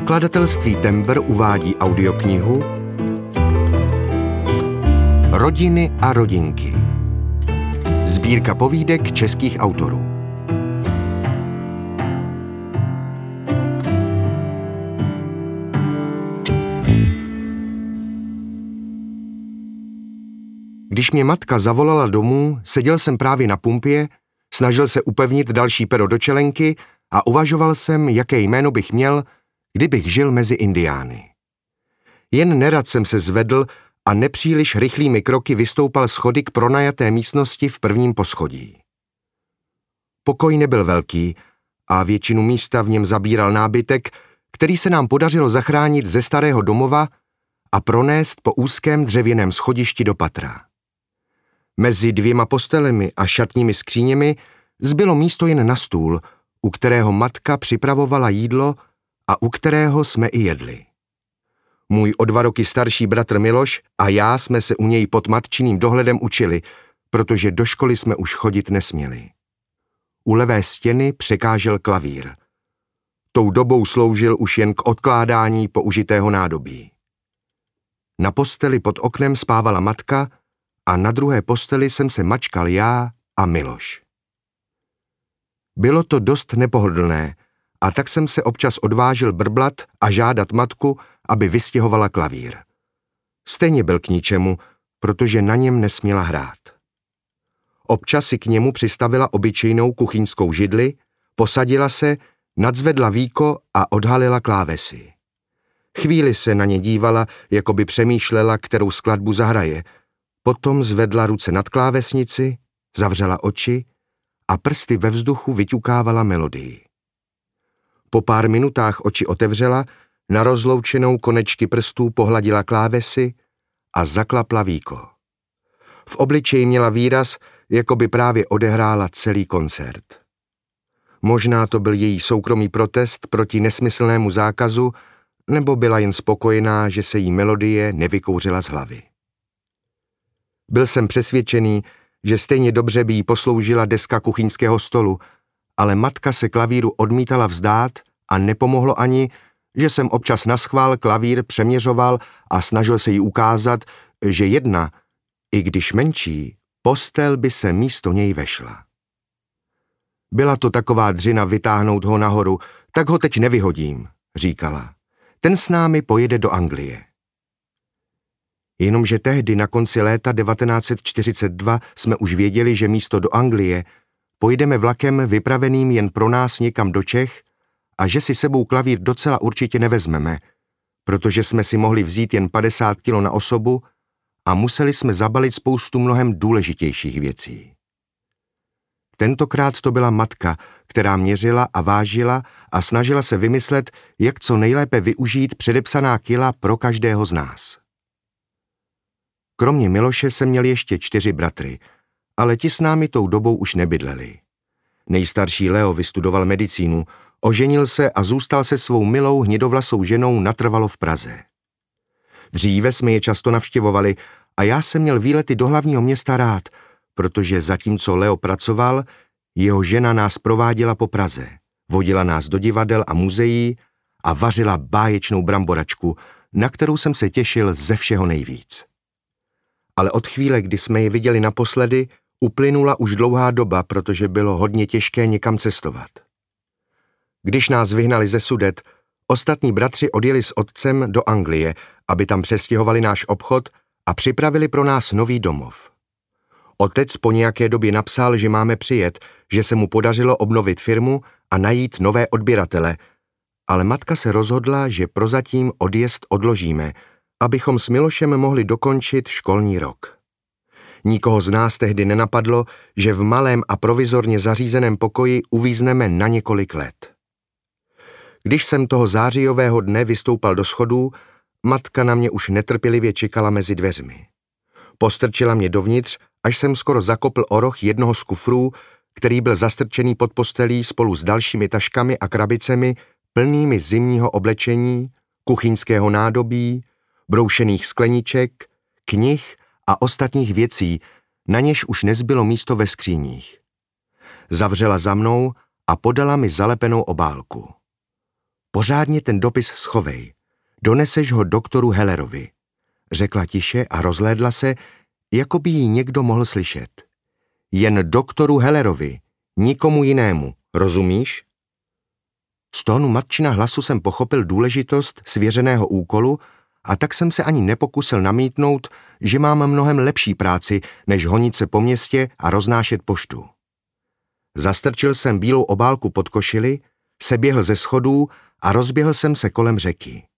Nakladatelství Tembr uvádí audioknihu Rodiny a rodinky. Sbírka povídek českých autorů. Když mě matka zavolala domů, seděl jsem právě na pumpě, snažil se upevnit další pero do čelenky a uvažoval jsem, jaké jméno bych měl, kdybych žil mezi indiány. Jen nerad jsem se zvedl a nepříliš rychlými kroky vystoupal schody k pronajaté místnosti v prvním poschodí. Pokoj nebyl velký a většinu místa v něm zabíral nábytek, který se nám podařilo zachránit ze starého domova a pronést po úzkém dřevěném schodišti do patra. Mezi dvěma postelemi a šatními skříněmi zbylo místo jen na stůl, u kterého matka připravovala jídlo a u kterého jsme i jedli. Můj o 2 roky starší bratr Miloš a já jsme se u něj pod matčiným dohledem učili, protože do školy jsme už chodit nesměli. U levé stěny překážel klavír. Tou dobou sloužil už jen k odkládání použitého nádobí. Na posteli pod oknem spávala matka a na druhé posteli jsem se mačkal já a Miloš. Bylo to dost nepohodlné, a tak jsem se občas odvážil brblat a žádat matku, aby vystěhovala klavír. Stejně byl k ničemu, protože na něm nesměla hrát. Občas si k němu přistavila obyčejnou kuchyňskou židli, posadila se, nadzvedla víko a odhalila klávesy. Chvíli se na ně dívala, jako by přemýšlela, kterou skladbu zahraje, potom zvedla ruce nad klávesnici, zavřela oči a prsty ve vzduchu vyťukávala melodii. Po pár minutách oči otevřela, na rozloučenou konečky prstů pohladila klávesy a zaklapla víko. V obličeji měla výraz, jako by právě odehrála celý koncert. Možná to byl její soukromý protest proti nesmyslnému zákazu, nebo byla jen spokojená, že se jí melodie nevykouřila z hlavy. Byl jsem přesvědčený, že stejně dobře by jí posloužila deska kuchyňského stolu, ale matka se klavíru odmítala vzdát a nepomohlo ani, že jsem občas naschvál klavír přeměřoval a snažil se jí ukázat, že jedna, i když menší, postel by se místo něj vešla. Byla to taková dřina vytáhnout ho nahoru, tak ho teď nevyhodím, říkala. Ten s námi pojede do Anglie. Jenomže tehdy na konci léta 1942 jsme už věděli, že místo do Anglie pojedeme vlakem vypraveným jen pro nás někam do Čech a že si sebou klavír docela určitě nevezmeme, protože jsme si mohli vzít jen 50 kilo na osobu a museli jsme zabalit spoustu mnohem důležitějších věcí. Tentokrát to byla matka, která měřila a vážila a snažila se vymyslet, jak co nejlépe využít předepsaná kila pro každého z nás. Kromě Miloše jsem měl ještě 4 bratry, ale ti s námi tou dobou už nebydleli. Nejstarší Leo vystudoval medicínu, oženil se a zůstal se svou milou hnědovlasou ženou natrvalo v Praze. Dříve jsme je často navštěvovali a já jsem měl výlety do hlavního města rád, protože zatímco Leo pracoval, jeho žena nás prováděla po Praze, vodila nás do divadel a muzeí a vařila báječnou bramboračku, na kterou jsem se těšil ze všeho nejvíc. Ale od chvíle, kdy jsme je viděli naposledy, uplynula už dlouhá doba, protože bylo hodně těžké někam cestovat. Když nás vyhnali ze Sudet, ostatní bratři odjeli s otcem do Anglie, aby tam přestěhovali náš obchod a připravili pro nás nový domov. Otec po nějaké době napsal, že máme přijet, že se mu podařilo obnovit firmu a najít nové odběratele, ale matka se rozhodla, že prozatím odjezd odložíme, abychom s Milošem mohli dokončit školní rok. Nikoho z nás tehdy nenapadlo, že v malém a provizorně zařízeném pokoji uvízneme na několik let. Když jsem toho zářijového dne vystoupal do schodů, matka na mě už netrpělivě čekala mezi dveřmi. Postrčila mě dovnitř, až jsem skoro zakopl o roh jednoho z kufrů, který byl zastrčený pod postelí spolu s dalšími taškami a krabicemi plnými zimního oblečení, kuchyňského nádobí, broušených skleniček, knih a ostatních věcí, na něž už nezbylo místo ve skříních. Zavřela za mnou a podala mi zalepenou obálku. Pořádně ten dopis schovej. Doneseš ho doktoru Hellerovi, řekla tiše a rozhlédla se, jako by jí někdo mohl slyšet. Jen doktoru Hellerovi, nikomu jinému, rozumíš? Z tónu matčina hlasu jsem pochopil důležitost svěřeného úkolu a tak jsem se ani nepokusil namítnout, že mám mnohem lepší práci, než honit se po městě a roznášet poštu. Zastrčil jsem bílou obálku pod košili, seběhl ze schodů a rozběhl jsem se kolem řeky.